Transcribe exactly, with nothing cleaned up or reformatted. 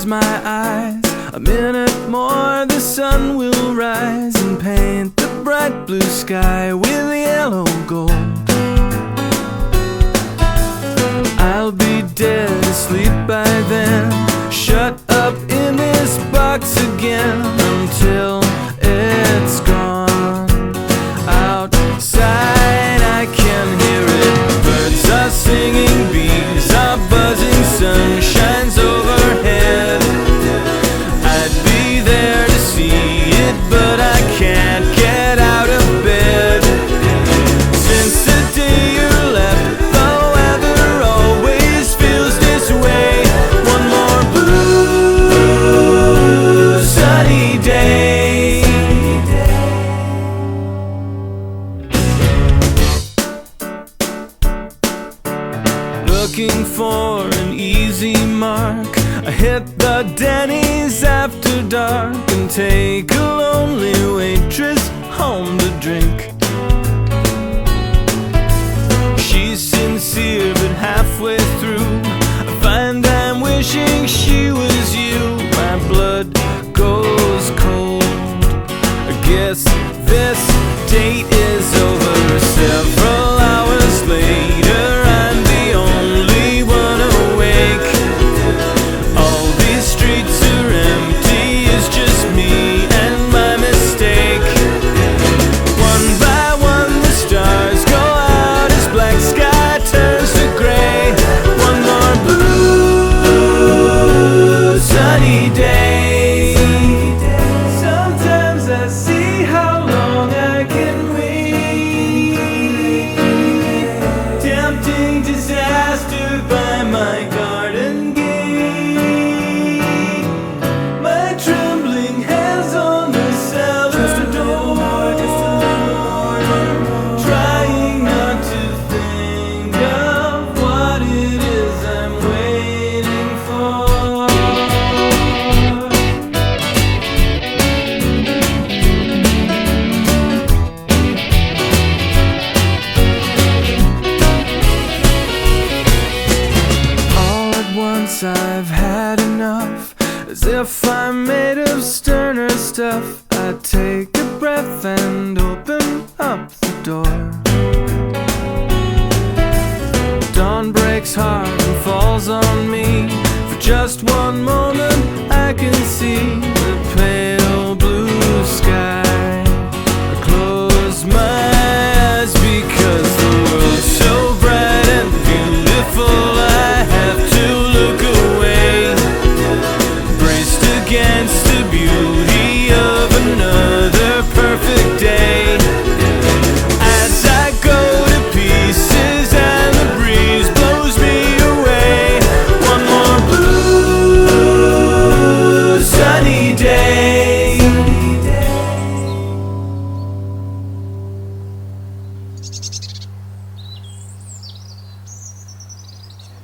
close my eyes, a minute more the sun will rise and paint the bright blue sky with yellow gold. I'll be dead asleep by then, shut up in this box again until it's gone. Outside I can hear it, birds are singing, bees are buzzing, sun shines overhead. I'd be there to see it, but I can't get out of bed. Since the day you left, the weather always feels this way. One more blue sunny day. Looking for an easy mark, I hit the Denny's after dark and take a lonely waitress home to drink. She's sincere but halfway through I find I'm wishing she was you. My blood goes cold, I guess this date is over. Several hours later I'm the only one awake. All these streets are empty, it's just me and my mistake. One by one the stars go out as black sky turns to gray. One more blue sunny day. Sometimes I see how long I can wait. Tempting disaster by my garden gate. My trembling hands on the cellar door, trying not to think of what it is I'm waiting for. All at once I've had enough, as if I'm made of sterner stuff. I take a breath and open up the door. Dawn breaks hard and falls on me. For just one moment I can see the pale blue sky. I close my